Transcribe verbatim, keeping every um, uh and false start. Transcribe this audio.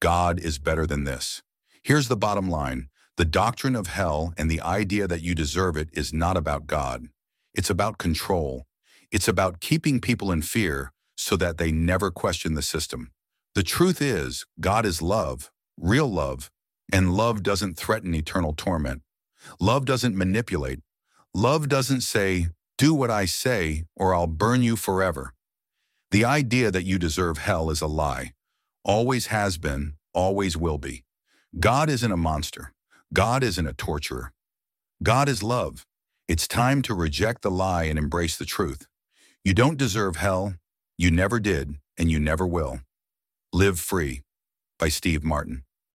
God is better than this. Here's the bottom line. The doctrine of hell and the idea that you deserve it is not about God. It's about control. It's about keeping people in fear so that they never question the system. The truth is, God is love, real love, and love doesn't threaten eternal torment. Love doesn't manipulate. Love doesn't say, do what I say or I'll burn you forever. The idea that you deserve hell is a lie. Always has been, always will be. God isn't a monster. God isn't a torturer. God is love. It's time to reject the lie and embrace the truth. You don't deserve hell. You never did, and you never will. Live Free by Steve Martin.